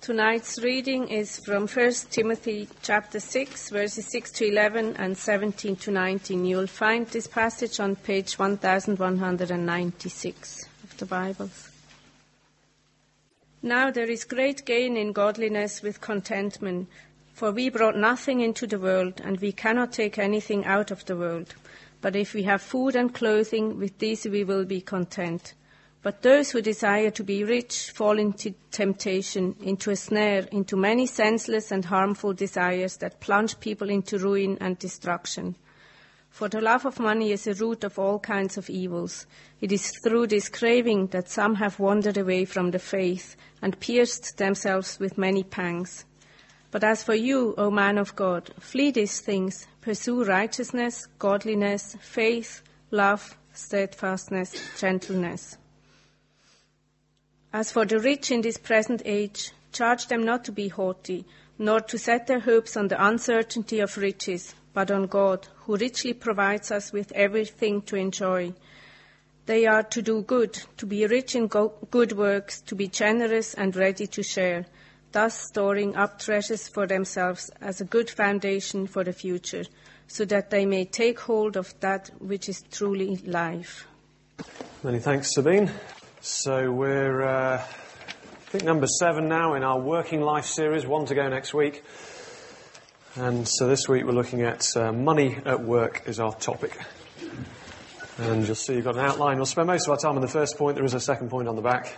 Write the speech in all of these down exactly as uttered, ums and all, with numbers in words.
Tonight's reading is from First Timothy chapter six, verses six to eleven and seventeen to nineteen. You will find this passage on page one thousand one hundred ninety-six of the Bibles. Now there is great gain in godliness with contentment, for we brought nothing into the world, and we cannot take anything out of the world. But if we have food and clothing, with these we will be content. But those who desire to be rich fall into temptation, into a snare, into many senseless and harmful desires that plunge people into ruin and destruction. For the love of money is a root of all kinds of evils. It is through this craving that some have wandered away from the faith and pierced themselves with many pangs. But as for you, O man of God, flee these things, pursue righteousness, godliness, faith, love, steadfastness, gentleness. As for the rich in this present age, charge them not to be haughty, nor to set their hopes on the uncertainty of riches, but on God, who richly provides us with everything to enjoy. They are to do good, to be rich in go- good works, to be generous and ready to share, thus storing up treasures for themselves as a good foundation for the future, so that they may take hold of that which is truly life. Many thanks, Sabine. So we're, uh, I think, number seven now in our Working Life series, one to go next week. And so this week we're looking at uh, money at work is our topic. And you'll see you've got an outline. We'll spend most of our time on the first point. There is a second point on the back,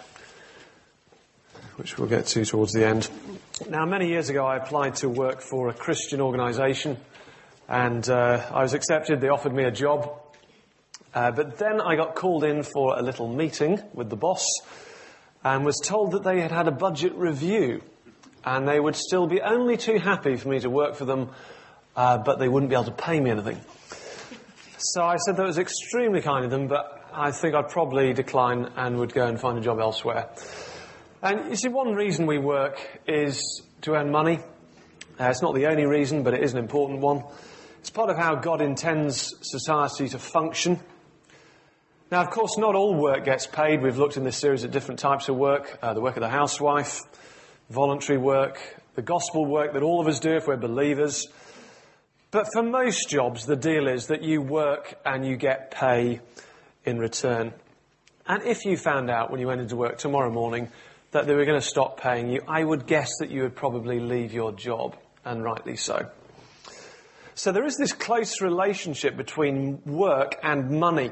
which we'll get to towards the end. Now, many years ago I applied to work for a Christian organisation, and uh, I was accepted. They offered me a job. Uh, but then I got called in for a little meeting with the boss and was told that they had had a budget review and they would still be only too happy for me to work for them, uh, but they wouldn't be able to pay me anything. So I said that was extremely kind of them, but I think I'd probably decline and would go and find a job elsewhere. And you see, one reason we work is to earn money. Uh, it's not the only reason, but it is an important one. It's part of how God intends society to function. Now, of course, not all work gets paid. We've looked in this series at different types of work, uh, the work of the housewife, voluntary work, the gospel work that all of us do if we're believers. But for most jobs, the deal is that you work and you get pay in return. And if you found out when you went into work tomorrow morning that they were going to stop paying you, I would guess that you would probably leave your job, and rightly so. So there is this close relationship between work and money.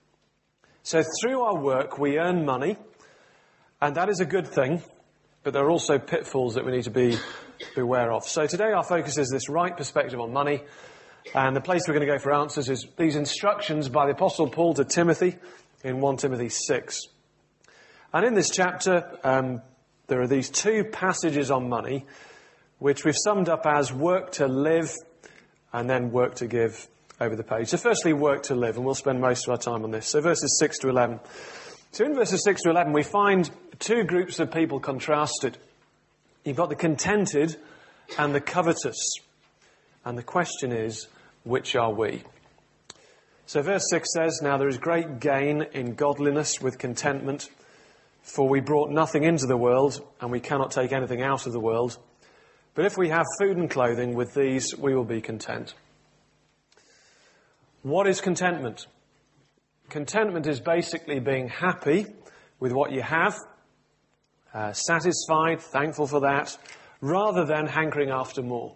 So through our work, we earn money, and that is a good thing, but there are also pitfalls that we need to be aware of. So today our focus is this right perspective on money, and the place we're going to go for answers is these instructions by the Apostle Paul to Timothy in First Timothy six. And in this chapter, um, there are these two passages on money, which we've summed up as work to live and then work to give over the page. So firstly, work to live, and we'll spend most of our time on this. So verses six to eleven. So in verses six to eleven, we find two groups of people contrasted. You've got the contented and the covetous. And the question is, which are we? So verse six says, "Now there is great gain in godliness with contentment, for we brought nothing into the world, and we cannot take anything out of the world. But if we have food and clothing, with these we will be content." What is contentment? Contentment is basically being happy with what you have, uh, satisfied, thankful for that, rather than hankering after more.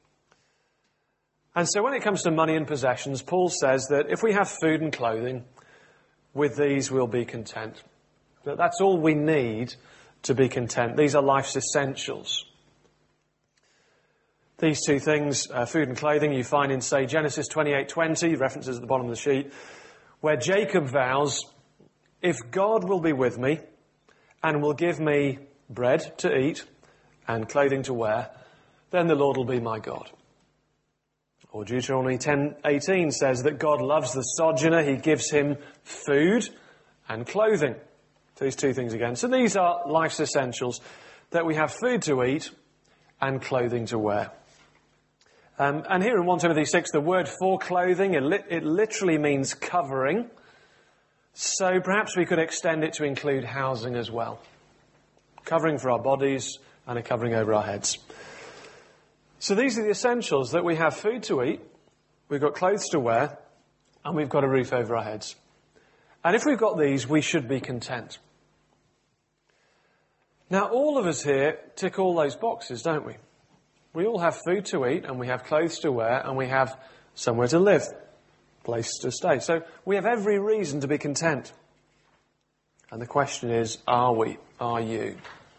And so when it comes to money and possessions, Paul says that if we have food and clothing, with these we'll be content. That that's all we need to be content. These are life's essentials. These two things, uh, food and clothing, you find in, say, Genesis twenty-eight twenty, references at the bottom of the sheet, where Jacob vows, "If God will be with me and will give me bread to eat and clothing to wear, then the Lord will be my God." Or Deuteronomy ten eighteen says that God loves the sojourner. He gives him food and clothing. So these two things again. So these are life's essentials, that we have food to eat and clothing to wear. Um, and here in First Timothy six, the word for clothing, it, li- it literally means covering. So perhaps we could extend it to include housing as well. Covering for our bodies and a covering over our heads. So these are the essentials, that we have food to eat, we've got clothes to wear, and we've got a roof over our heads. And if we've got these, we should be content. Now, all of us here tick all those boxes, don't we? We all have food to eat, and we have clothes to wear, and we have somewhere to live, place to stay. So we have every reason to be content. And the question is, are we? Are you?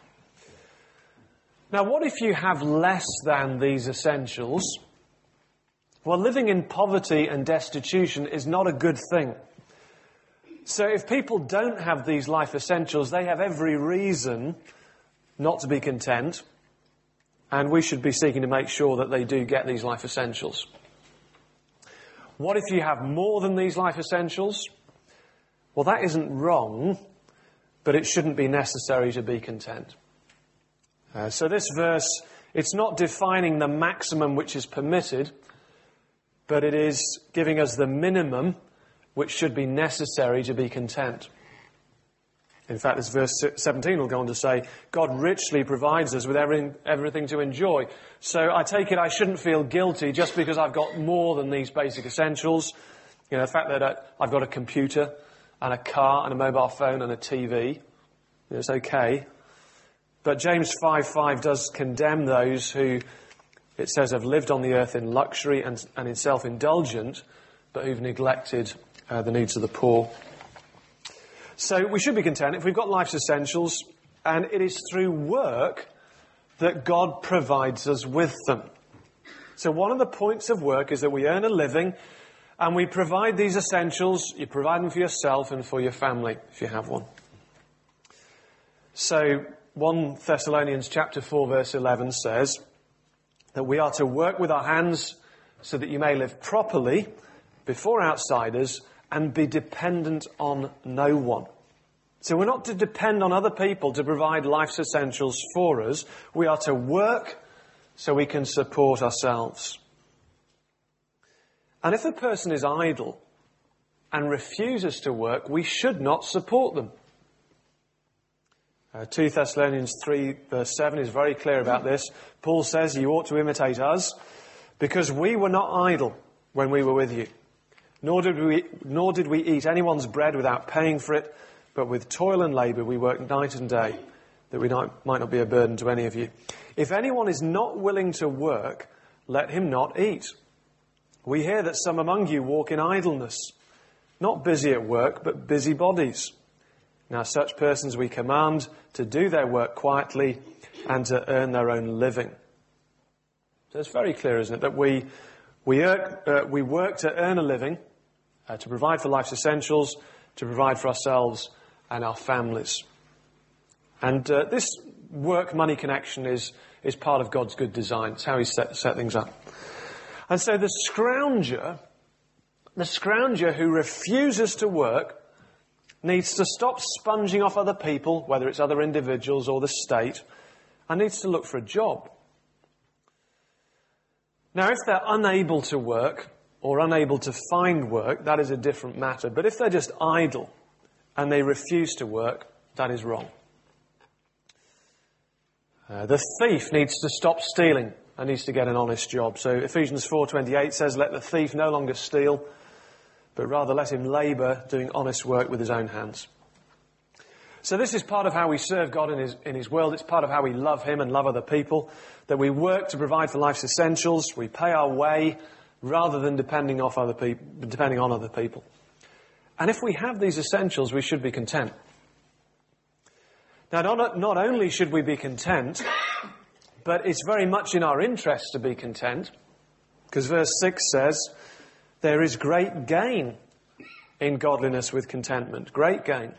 Now, what if you have less than these essentials? Well, living in poverty and destitution is not a good thing. So if people don't have these life essentials, they have every reason not to be content, and we should be seeking to make sure that they do get these life essentials. What if you have more than these life essentials? Well, that isn't wrong, but it shouldn't be necessary to be content. Uh, so this verse, it's not defining the maximum which is permitted, but it is giving us the minimum which should be necessary to be content. In fact, this verse seventeen will go on to say, God richly provides us with everything, everything to enjoy. So I take it I shouldn't feel guilty just because I've got more than these basic essentials. You know, the fact that I've got a computer and a car and a mobile phone and a T V, it's okay. But James five five does condemn those who, it says, have lived on the earth in luxury and, and in self-indulgent, but who've neglected uh, the needs of the poor. So we should be content if we've got life's essentials, and it is through work that God provides us with them. So one of the points of work is that we earn a living and we provide these essentials. You provide them for yourself and for your family, if you have one. So First Thessalonians chapter four verse eleven says that we are to work with our hands so that you may live properly before outsiders and be dependent on no one. So we're not to depend on other people to provide life's essentials for us. We are to work so we can support ourselves. And if a person is idle and refuses to work, we should not support them. Uh, Second Thessalonians three verse seven is very clear about this. Paul says, you ought to imitate us because we were not idle when we were with you. Nor did we, nor did we eat anyone's bread without paying for it, but with toil and labour we worked night and day, that we not, might not be a burden to any of you. If anyone is not willing to work, let him not eat. We hear that some among you walk in idleness, not busy at work, but busy bodies. Now such persons we command to do their work quietly and to earn their own living. So it's very clear, isn't it, that we, we, er, uh, we work to earn a living, Uh, to provide for life's essentials, to provide for ourselves and our families. And uh, this work-money connection is, is part of God's good design. It's how He set, set things up. And so the scrounger, the scrounger who refuses to work needs to stop sponging off other people, whether it's other individuals or the state, and needs to look for a job. Now, if they're unable to work, or unable to find work, that is a different matter. But if they're just idle and they refuse to work, that is wrong. Uh, the thief needs to stop stealing and needs to get an honest job. So Ephesians four twenty-eight says, let the thief no longer steal, but rather let him labour doing honest work with his own hands. So this is part of how we serve God in his, in his world. It's part of how we love Him and love other people, that we work to provide for life's essentials. We pay our way rather than depending off other people, depending on other people. And if we have these essentials, we should be content. Now, not, not only should we be content, but it's very much in our interest to be content, because verse six says, there is great gain in godliness with contentment. Great gain.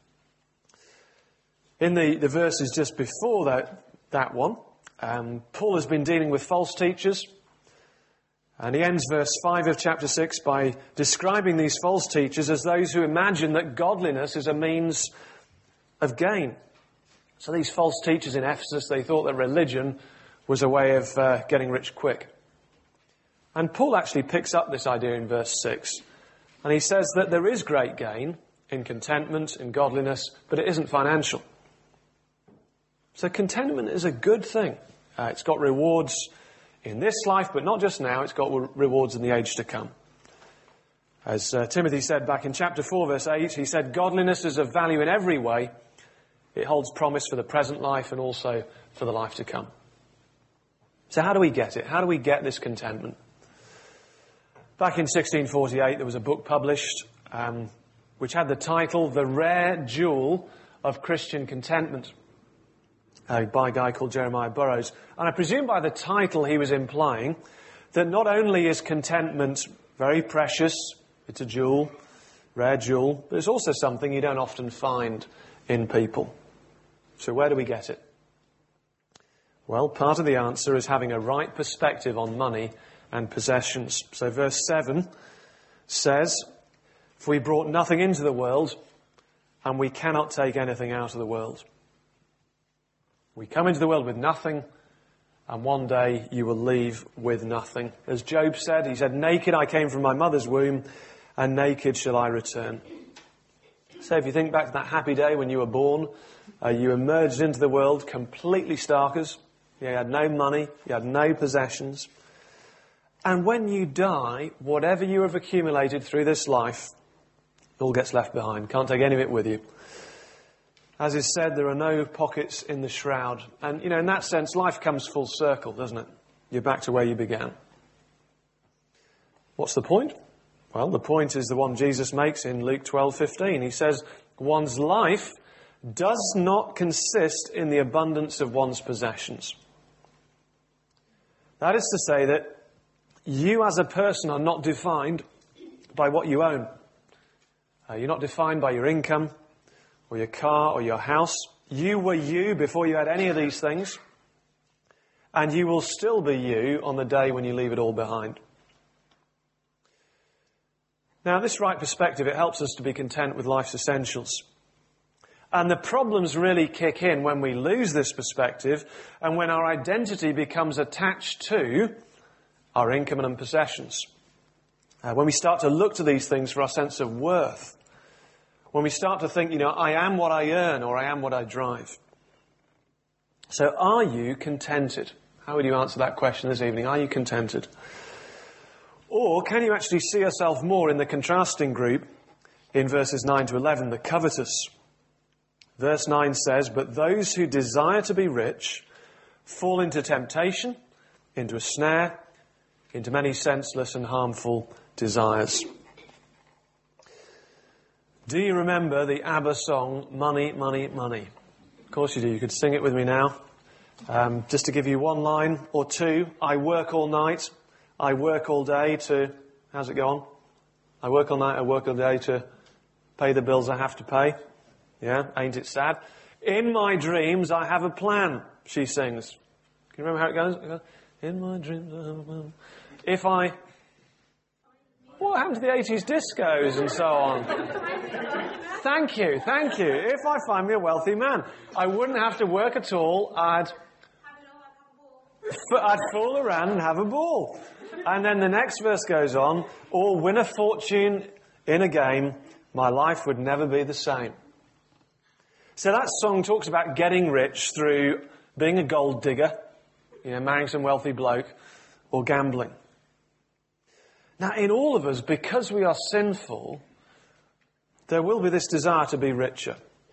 In the, the verses just before that, that one, um, Paul has been dealing with false teachers. And he ends verse five of chapter six by describing these false teachers as those who imagine that godliness is a means of gain. So these false teachers in Ephesus, they thought that religion was a way of uh, getting rich quick. And Paul actually picks up this idea in verse six. And he says that there is great gain in contentment, in godliness, but it isn't financial. So contentment is a good thing. Uh, it's got rewards in this life, but not just now. It's got re- rewards in the age to come. As uh, Timothy said back in chapter four, verse eight, he said, godliness is of value in every way. It holds promise for the present life and also for the life to come. So how do we get it? How do we get this contentment? Back in sixteen forty-eight, there was a book published um, which had the title, The Rare Jewel of Christian Contentment, uh, by a guy called Jeremiah Burroughs. And I presume by the title he was implying that not only is contentment very precious, it's a jewel, rare jewel, but it's also something you don't often find in people. So where do we get it? Well, part of the answer is having a right perspective on money and possessions. So verse seven says, for we brought nothing into the world, and we cannot take anything out of the world. We come into the world with nothing, and one day you will leave with nothing. As Job said, he said, naked I came from my mother's womb, and naked shall I return. So if you think back to that happy day when you were born, uh, you emerged into the world completely starkers. You had no money, you had no possessions. And when you die, whatever you have accumulated through this life, it all gets left behind. Can't take any of it with you. As is said, there are no pockets in the shroud. And, you know, in that sense, life comes full circle, doesn't it? You're back to where you began. What's the point? Well, the point is the one Jesus makes in Luke twelve fifteen. He says, one's life does not consist in the abundance of one's possessions. That is to say that you as a person are not defined by what you own. Uh, you're not defined by your income or your car or your house. You were you before you had any of these things. And you will still be you on the day when you leave it all behind. Now, this right perspective, it helps us to be content with life's essentials. And the problems really kick in when we lose this perspective and when our identity becomes attached to our income and possessions. Uh, when we start to look to these things for our sense of worth. When we start to think, you know, I am what I earn or I am what I drive. So are you contented? How would you answer that question this evening? Are you contented? Or can you actually see yourself more in the contrasting group in verses nine to eleven, the covetous? Verse nine says, but those who desire to be rich fall into temptation, into a snare, into many senseless and harmful desires. Do you remember the ABBA song, Money, Money, Money? Of course you do. You could sing it with me now. Um, just to give you one line or two. I work all night. I work all day to... How's it go on? I work all night. I work all day to pay the bills I have to pay. Yeah, ain't it sad? In my dreams I have a plan, she sings. Can you remember how it goes? In my dreams I have a plan. If I... What happened to the eighties discos and so on? Thank you, thank you. If I find me a wealthy man, I wouldn't have to work at all. I'd, I'd fool around and have a ball. And then the next verse goes on, or win a fortune in a game, my life would never be the same. So that song talks about getting rich through being a gold digger, you know, marrying some wealthy bloke, or gambling. Now, in all of us, because we are sinful, there will be this desire to be richer.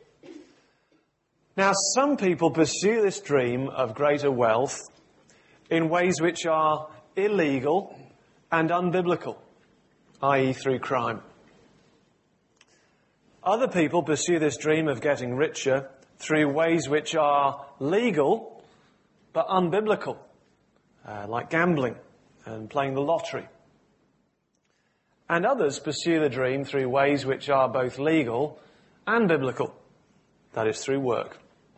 Now, some people pursue this dream of greater wealth in ways which are illegal and unbiblical, that is through crime. Other people pursue this dream of getting richer through ways which are legal but unbiblical, uh, like gambling and playing the lottery. And others pursue the dream through ways which are both legal and biblical. That is, through work.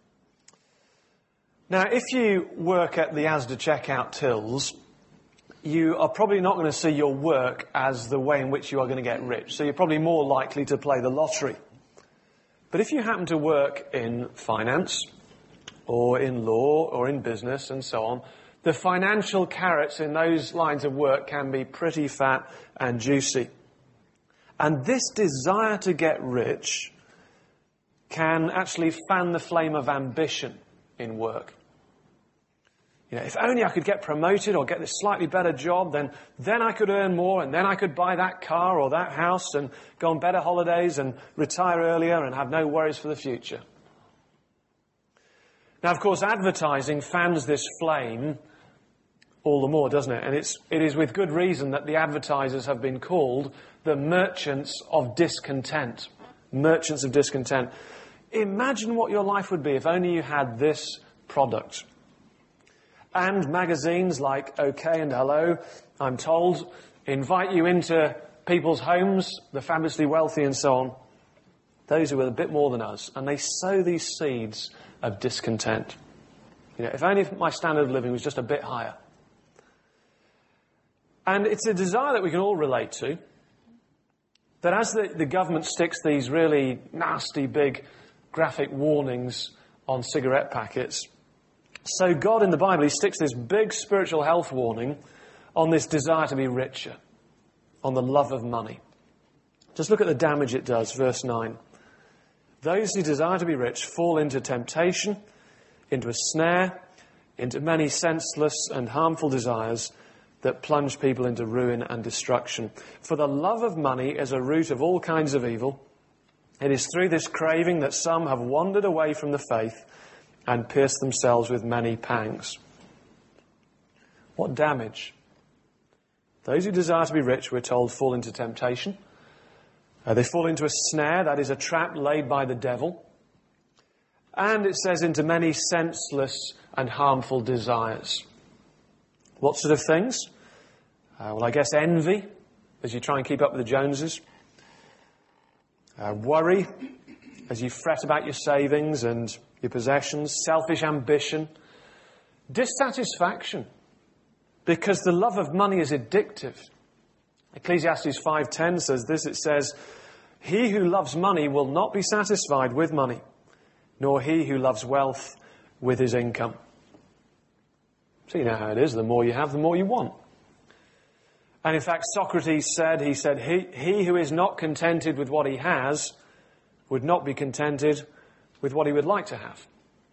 Now, if you work at the Asda checkout tills, you are probably not going to see your work as the way in which you are going to get rich. So you're probably more likely to play the lottery. But if you happen to work in finance, or in law, or in business, and so on, the financial carrots in those lines of work can be pretty fat and juicy. And this desire to get rich can actually fan the flame of ambition in work. You know, if only I could get promoted or get this slightly better job, then, then I could earn more, and then I could buy that car or that house and go on better holidays and retire earlier and have no worries for the future. Now, of course, advertising fans this flame all the more, doesn't it? And it's, it is with good reason that the advertisers have been called the merchants of discontent. Merchants of discontent. Imagine what your life would be if only you had this product. And magazines like OK and Hello, I'm told, invite you into people's homes, the fabulously wealthy and so on, those who are a bit more than us, and they sow these seeds of discontent. You know, if only my standard of living was just a bit higher. And it's a desire that we can all relate to, that as the, the government sticks these really nasty big graphic warnings on cigarette packets, so God in the Bible, he sticks this big spiritual health warning on this desire to be richer, on the love of money. Just look at the damage it does, verse nine. Those who desire to be rich fall into temptation, into a snare, into many senseless and harmful desires that plunge people into ruin and destruction. For the love of money is a root of all kinds of evil. It is through this craving that some have wandered away from the faith and pierced themselves with many pangs. What damage? Those who desire to be rich, we're told, fall into temptation. Uh, they fall into a snare, that is a trap laid by the devil. And it says into many senseless and harmful desires. What sort of things? Uh, well, I guess envy, as you try and keep up with the Joneses. Uh, worry, as you fret about your savings and your possessions. Selfish ambition. Dissatisfaction, because the love of money is addictive. Ecclesiastes five ten says this, it says, he who loves money will not be satisfied with money, nor he who loves wealth with his income. So you know how it is, the more you have, the more you want. And in fact, Socrates said, he said, he, he who is not contented with what he has would not be contented with what he would like to have.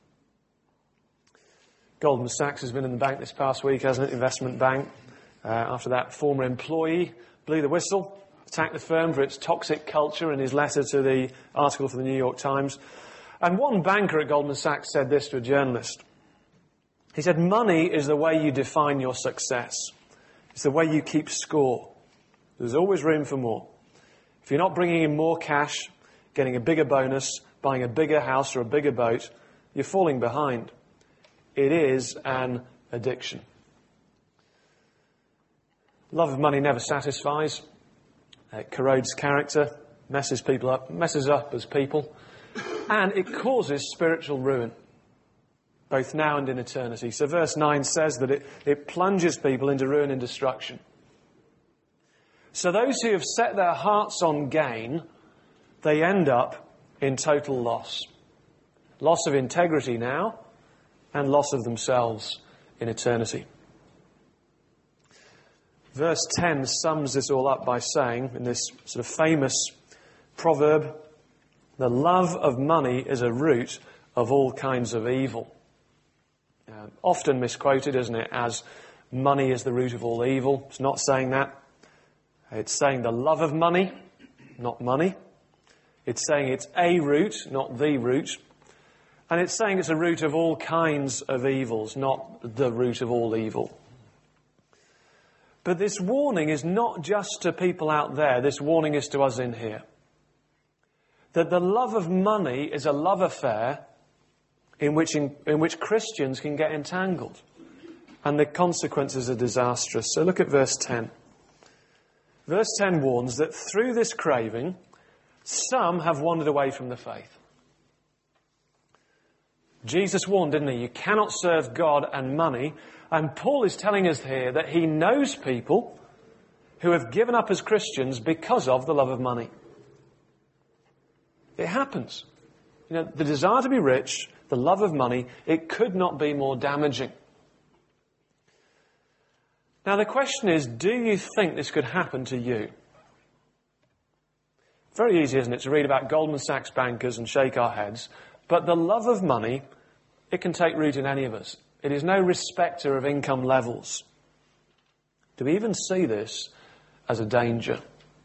Goldman Sachs has been in the bank this past week, hasn't it? Investment bank. Uh, after that former employee blew the whistle, attacked the firm for its toxic culture in his letter to the article for the New York Times. And one banker at Goldman Sachs said this to a journalist. He said, money is the way you define your success. It's the way you keep score. There's always room for more. If you're not bringing in more cash, getting a bigger bonus, buying a bigger house or a bigger boat, you're falling behind. It is an addiction. Love of money never satisfies. It corrodes character, messes people up, messes up as people, and it causes spiritual ruin, both now and in eternity. So verse nine says that it, it plunges people into ruin and destruction. So those who have set their hearts on gain, they end up in total loss. Loss of integrity now, and loss of themselves in eternity. Verse ten sums this all up by saying, in this sort of famous proverb, the love of money is a root of all kinds of evil. Uh, often misquoted, isn't it, as money is the root of all evil. It's not saying that. It's saying the love of money, not money. It's saying it's a root, not the root. And it's saying it's a root of all kinds of evils, not the root of all evil. But this warning is not just to people out there. This warning is to us in here. That the love of money is a love affair in which, in, in which Christians can get entangled. And the consequences are disastrous. So look at verse ten. Verse ten warns that through this craving, some have wandered away from the faith. Jesus warned, didn't he? You cannot serve God and money. And Paul is telling us here that he knows people who have given up as Christians because of the love of money. It happens. You know, the desire to be rich, the love of money, it could not be more damaging. Now the question is, do you think this could happen to you? Very easy, isn't it, to read about Goldman Sachs bankers and shake our heads. But the love of money It can take root in any of us. It is no respecter of income levels. Do we even see this as a danger?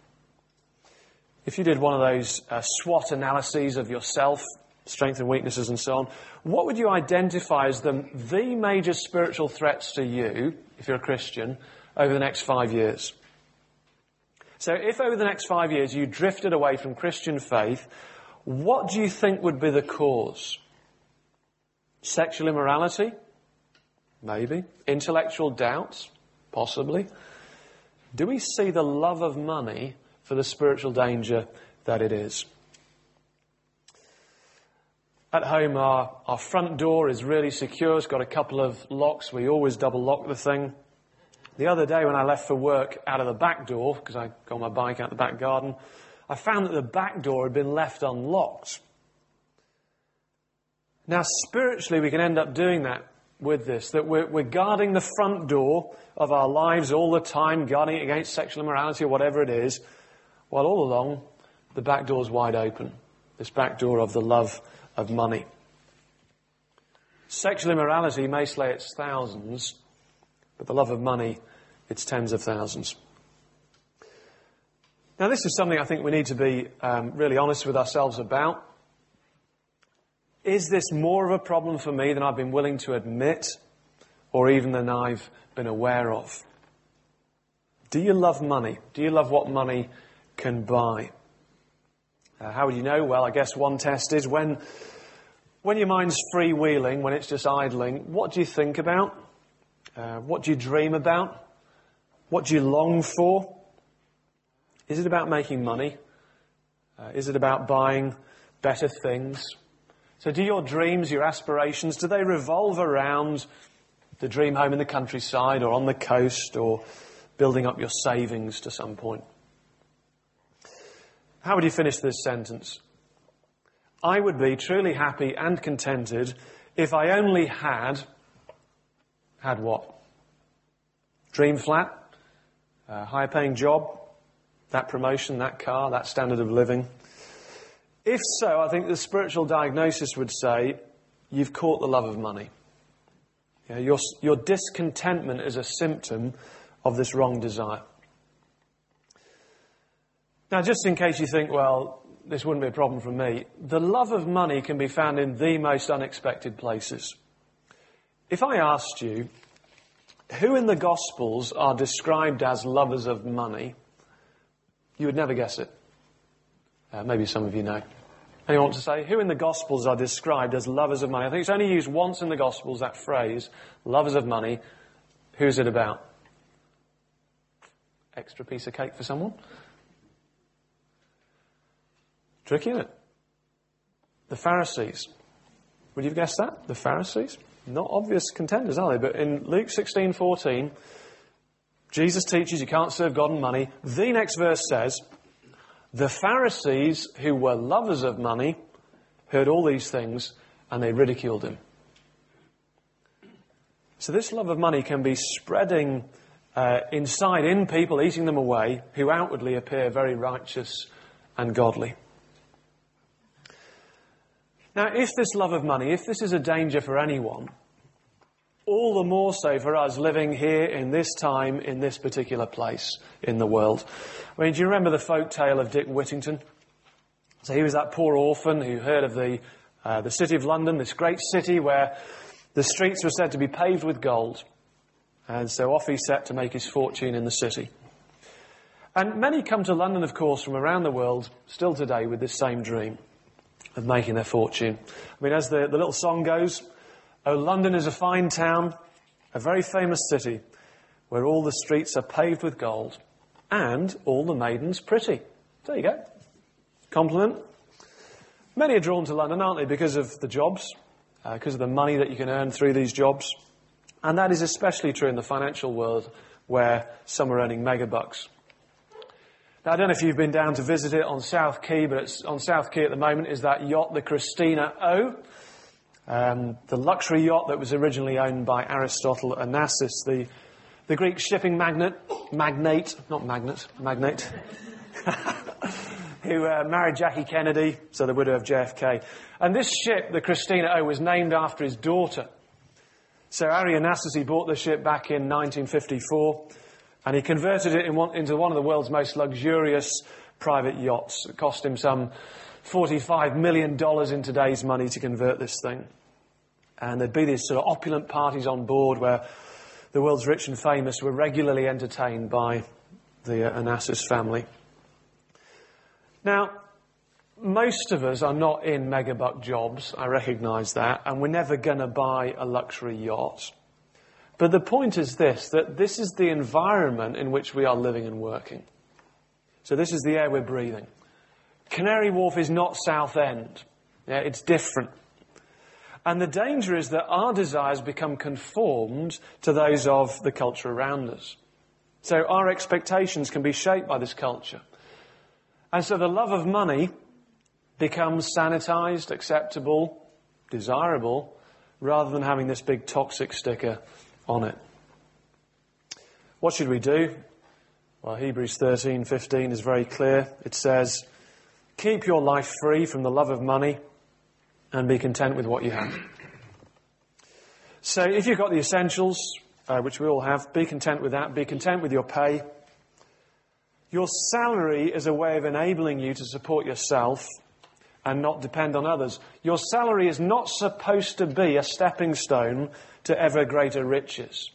If you did one of those uh, SWOT analyses of yourself, strengths and weaknesses and so on, what would you identify as the, the major spiritual threats to you, if you're a Christian, over the next five years? So if over the next five years you drifted away from Christian faith, what do you think would be the cause? Sexual immorality? Maybe. Intellectual doubts? Possibly. Do we see the love of money for the spiritual danger that it is? At home, our, our front door is really secure. It's got a couple of locks. We always double lock the thing. The other day when I left for work out of the back door, because I got my bike out the back garden, I found that the back door had been left unlocked. Now, spiritually, we can end up doing that with this, that we're, we're guarding the front door of our lives all the time, guarding it against sexual immorality or whatever it is, while all along the back door's wide open. This back door of the love of money. Sexual immorality may slay its thousands, but the love of money, it's tens of thousands. Now, this is something I think we need to be um, really honest with ourselves about. Is this more of a problem for me than I've been willing to admit, or even than I've been aware of? Do you love money? Do you love what money can buy? Uh, how would you know? Well, I guess one test is when, when your mind's freewheeling, when it's just idling, what do you think about? Uh, what do you dream about? What do you long for? Is it about making money? Uh, is it about buying better things? So do your dreams, your aspirations, do they revolve around the dream home in the countryside or on the coast or building up your savings to some point? How would you finish this sentence? I would be truly happy and contented if I only had, had what? Dream flat, a higher paying job, that promotion, that car, that standard of living. If so, I think the spiritual diagnosis would say, you've caught the love of money. You know, your, your discontentment is a symptom of this wrong desire. Now, just in case you think, well, this wouldn't be a problem for me, the love of money can be found in the most unexpected places. If I asked you, who in the Gospels are described as lovers of money, you would never guess it. Uh, maybe some of you know. Anyone want to say? Who in the Gospels are described as lovers of money? I think it's only used once in the Gospels, that phrase, lovers of money. Who's it about? Extra piece of cake for someone? Tricky, isn't it? The Pharisees. Would you have guessed that? The Pharisees? Not obvious contenders, are they? But in Luke sixteen fourteen, Jesus teaches you can't serve God and money. The next verse says, the Pharisees, who were lovers of money, heard all these things and they ridiculed him. So this love of money can be spreading uh, inside in people, eating them away, who outwardly appear very righteous and godly. Now, if this love of money, if this is a danger for anyone, all the more so for us living here in this time, in this particular place in the world. I mean, do you remember the folk tale of Dick Whittington? So he was that poor orphan who heard of the uh, the city of London, this great city where the streets were said to be paved with gold. And so off he set to make his fortune in the city. And many come to London, of course, from around the world, still today, with this same dream of making their fortune. I mean, as the, the little song goes, oh, London is a fine town, a very famous city, where all the streets are paved with gold, and all the maidens pretty. There you go. Compliment. Many are drawn to London, aren't they, because of the jobs, uh, because of the money that you can earn through these jobs. And that is especially true in the financial world, where some are earning mega bucks. Now, I don't know if you've been down to visit it on South Quay, but it's on South Quay at the moment is that yacht, the Christina O. Um, the luxury yacht that was originally owned by Aristotle Onassis, the, the Greek shipping magnate, magnate, not magnet, magnate. who uh, married Jackie Kennedy, so the widow of J F K. And this ship, the Christina O, was named after his daughter. So Ari Onassis bought the ship back in nineteen fifty-four, and he converted it in one, into one of the world's most luxurious private yachts. It cost him some forty-five million dollars in today's money to convert this thing. And there'd be these sort of opulent parties on board where the world's rich and famous were regularly entertained by the uh, Onassis family. Now, most of us are not in megabuck jobs, I recognise that, and we're never going to buy a luxury yacht. But the point is this, that this is the environment in which we are living and working. So this is the air we're breathing. Canary Wharf is not Southend. Yeah, it's different. And the danger is that our desires become conformed to those of the culture around us. So our expectations can be shaped by this culture. And so the love of money becomes sanitized, acceptable, desirable, rather than having this big toxic sticker on it. What should we do? Well, Hebrews thirteen fifteen is very clear. It says, keep your life free from the love of money and be content with what you have. So if you've got the essentials, uh, which we all have, be content with that. Be content with your pay. Your salary is a way of enabling you to support yourself and not depend on others. Your salary is not supposed to be a stepping stone to ever greater riches.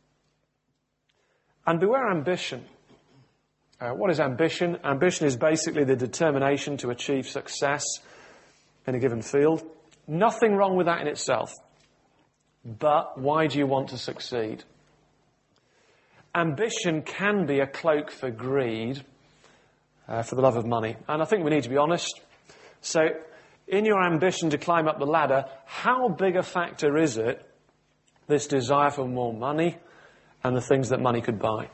And beware ambition. Uh, what is ambition? Ambition is basically the determination to achieve success in a given field. Nothing wrong with that in itself. But why do you want to succeed? Ambition can be a cloak for greed, uh, for the love of money. And I think we need to be honest. So, in your ambition to climb up the ladder, how big a factor is it, this desire for more money and the things that money could buy?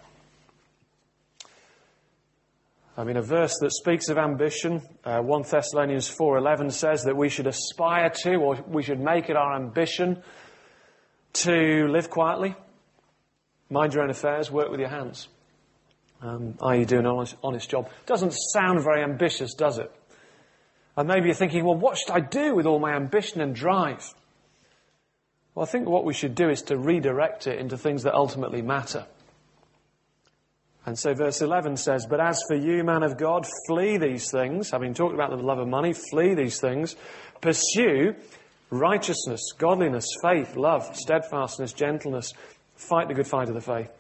I mean, a verse that speaks of ambition, uh, First Thessalonians four eleven says that we should aspire to, or we should make it our ambition to live quietly, mind your own affairs, work with your hands. Um, that is, do an honest, honest job. Doesn't sound very ambitious, does it? And maybe you're thinking, well, what should I do with all my ambition and drive? Well, I think what we should do is to redirect it into things that ultimately matter. And so verse eleven says, but as for you, man of God, flee these things. Having talked about the love of money, flee these things. Pursue righteousness, godliness, faith, love, steadfastness, gentleness. Fight the good fight of the faith.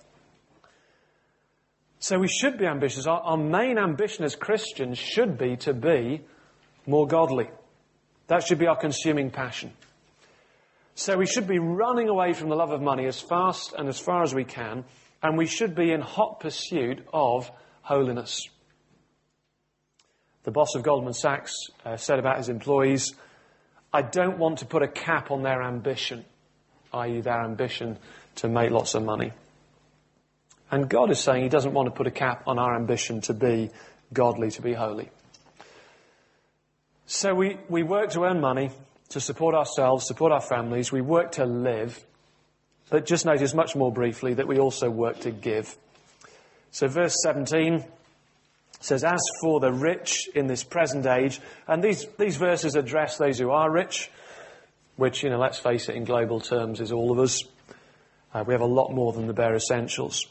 So we should be ambitious. Our, our main ambition as Christians should be to be more godly. That should be our consuming passion. So we should be running away from the love of money as fast and as far as we can, and we should be in hot pursuit of holiness. The boss of Goldman Sachs uh, said about his employees, I don't want to put a cap on their ambition, that is their ambition to make lots of money. And God is saying he doesn't want to put a cap on our ambition to be godly, to be holy. So we, we work to earn money, to support ourselves, support our families. We work to live. But just notice much more briefly that we also work to give. So verse seventeen says, as for the rich in this present age, and these, these verses address those who are rich, which, you know, let's face it, in global terms is all of us. Uh, we have a lot more than the bare essentials.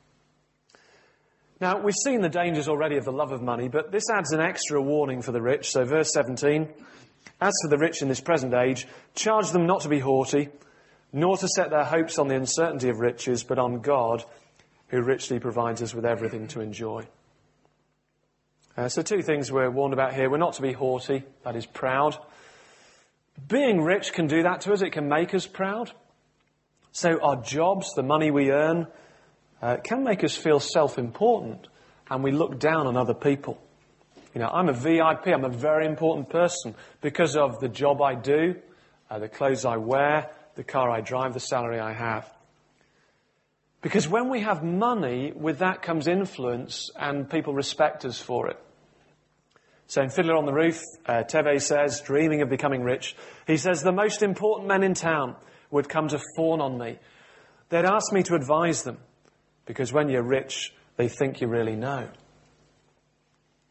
Now, we've seen the dangers already of the love of money, but this adds an extra warning for the rich. So verse seventeen, as for the rich in this present age, charge them not to be haughty, nor to set their hopes on the uncertainty of riches, but on God, who richly provides us with everything to enjoy. Uh, so two things we're warned about here. We're not to be haughty, that is proud. Being rich can do that to us. It can make us proud. So our jobs, the money we earn, uh, can make us feel self-important, and we look down on other people. You know, I'm a V I P, I'm a very important person because of the job I do, uh, the clothes I wear, the car I drive, the salary I have. Because when we have money, with that comes influence, and people respect us for it. So in Fiddler on the Roof, uh, Teve says, dreaming of becoming rich, he says, the most important men in town would come to fawn on me. They'd ask me to advise them, because when you're rich, they think you really know.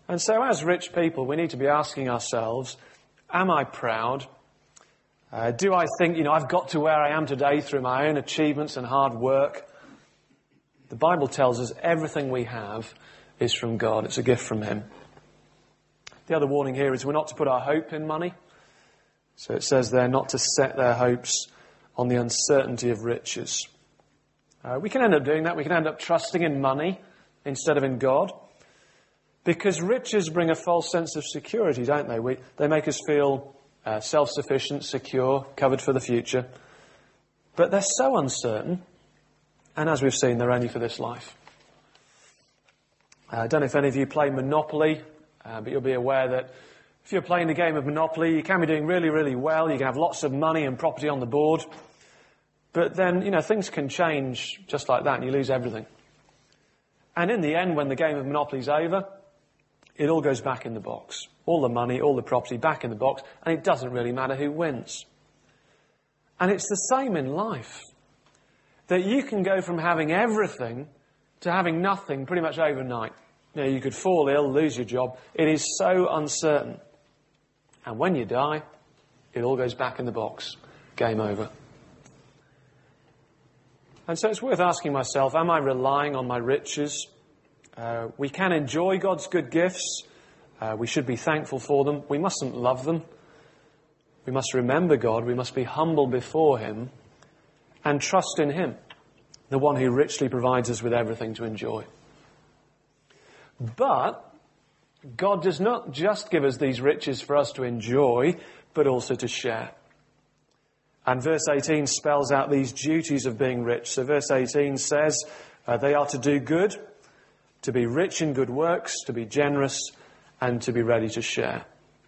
And so as rich people, we need to be asking ourselves, am I proud? Uh, do I think, you know, I've got to where I am today through my own achievements and hard work? The Bible tells us everything we have is from God. It's a gift from Him. The other warning here is we're not to put our hope in money. So it says there not to set their hopes on the uncertainty of riches. Uh, we can end up doing that. We can end up trusting in money instead of in God. Because riches bring a false sense of security, don't they? We, they make us feel uh, self-sufficient, secure, covered for the future. But they're so uncertain. And as we've seen, they're only for this life. Uh, I don't know if any of you play Monopoly, uh, but you'll be aware that if you're playing a game of Monopoly, you can be doing really, really well. You can have lots of money and property on the board. But then, you know, things can change just like that and you lose everything. And in the end, when the game of Monopoly's over, it all goes back in the box. All the money, all the property back in the box, and it doesn't really matter who wins. And it's the same in life. That you can go from having everything to having nothing pretty much overnight. You know, you could fall ill, lose your job. It is so uncertain. And when you die, it all goes back in the box. Game over. And so it's worth asking myself, am I relying on my riches? Uh, we can enjoy God's good gifts. Uh, we should be thankful for them. We mustn't love them. We must remember God. We must be humble before Him and trust in Him, the one who richly provides us with everything to enjoy. But God does not just give us these riches for us to enjoy, but also to share. And verse eighteen spells out these duties of being rich. So verse eighteen says uh, they are to do good, to be rich in good works, to be generous, and to be ready to share.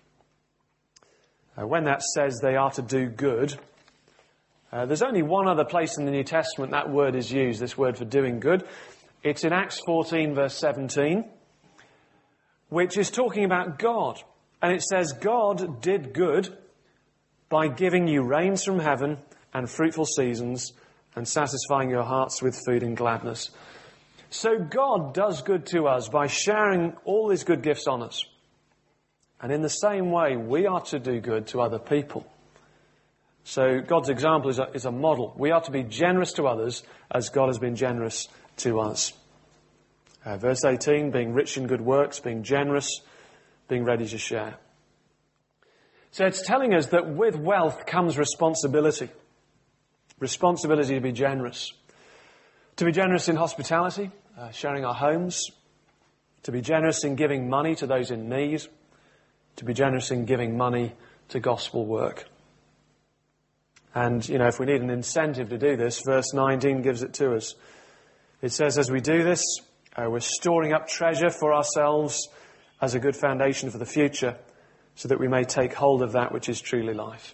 Uh, when that says they are to do good, uh, there's only one other place in the New Testament that word is used, this word for doing good. It's in Acts fourteen, verse seventeen, which is talking about God. And it says, God did good by giving you rains from heaven and fruitful seasons and satisfying your hearts with food and gladness. So God does good to us by sharing all His good gifts on us. And in the same way, we are to do good to other people. So God's example is a, is a model. We are to be generous to others as God has been generous to us. Uh, verse eighteen, being rich in good works, being generous, being ready to share. So it's telling us that with wealth comes responsibility. Responsibility to be generous. To be generous in hospitality, uh, sharing our homes. To be generous in giving money to those in need. To be generous in giving money to gospel work. And, you know, if we need an incentive to do this, verse nineteen gives it to us. It says, as we do this, uh, we're storing up treasure for ourselves as a good foundation for the future, so that we may take hold of that which is truly life.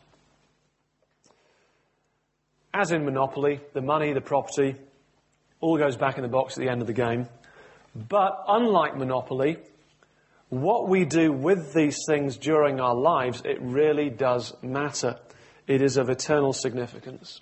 As in Monopoly, the money, the property, all goes back in the box at the end of the game. But unlike Monopoly, what we do with these things during our lives, it really does matter. It is of eternal significance.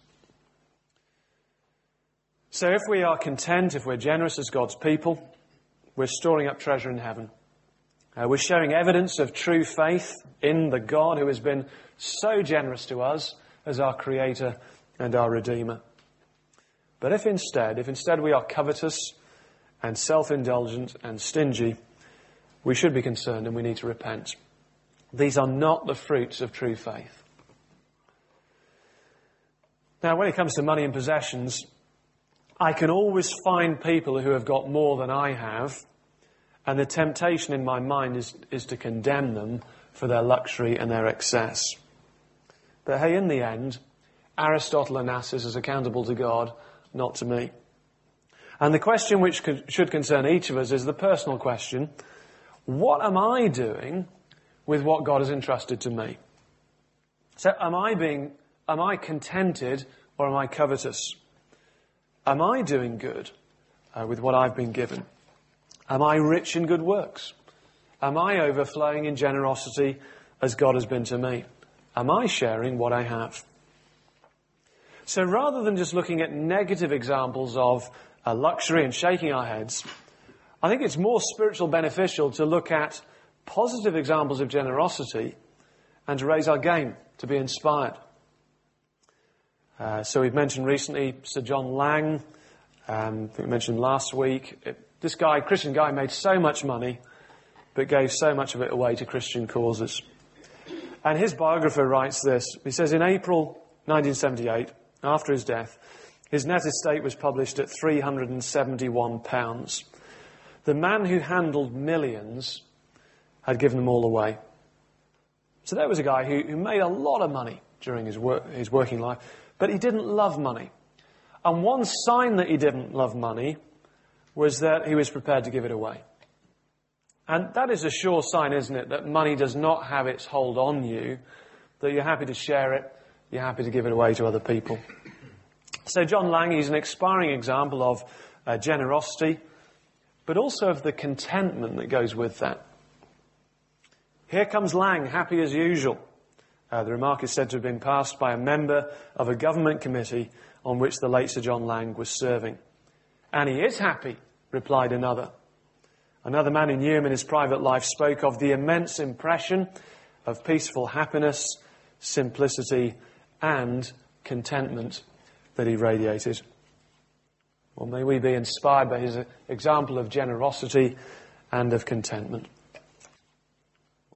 So if we are content, if we're generous as God's people, we're storing up treasure in heaven. Uh, we're showing evidence of true faith in the God who has been so generous to us as our Creator and our Redeemer. But if instead, if instead we are covetous and self-indulgent and stingy, we should be concerned and we need to repent. These are not the fruits of true faith. Now, when it comes to money and possessions, I can always find people who have got more than I have, and the temptation in my mind is, is to condemn them for their luxury and their excess. But hey, in the end, Aristotle Onassis is accountable to God, not to me. And the question which could, should concern each of us is the personal question: what am I doing with what God has entrusted to me? So am I being, am I contented or am I covetous? Am I doing good uh, with what I've been given? Am I rich in good works? Am I overflowing in generosity as God has been to me? Am I sharing what I have? So rather than just looking at negative examples of uh, luxury and shaking our heads, I think it's more spiritual beneficial to look at positive examples of generosity and to raise our game, to be inspired. Uh, so we've mentioned recently Sir John Lang. Um, I think we mentioned last week. It, this guy, Christian guy, made so much money, but gave so much of it away to Christian causes. And his biographer writes this. He says, in April nineteen seventy-eight, after his death, his net estate was published at three hundred seventy-one pounds. The man who handled millions had given them all away. So there was a guy who, who made a lot of money during his, work, his working life, but he didn't love money. And one sign that he didn't love money was that he was prepared to give it away. And that is a sure sign, isn't it, that money does not have its hold on you, that you're happy to share it, you're happy to give it away to other people. So John Lang, he's an inspiring example of uh, generosity, but also of the contentment that goes with that. Here comes Lang, happy as usual. Uh, the remark is said to have been passed by a member of a government committee on which the late Sir John Lang was serving. And he is happy, replied another. Another man who knew him in his private life spoke of the immense impression of peaceful happiness, simplicity, and contentment that he radiated. Well, may we be inspired by his example of generosity and of contentment.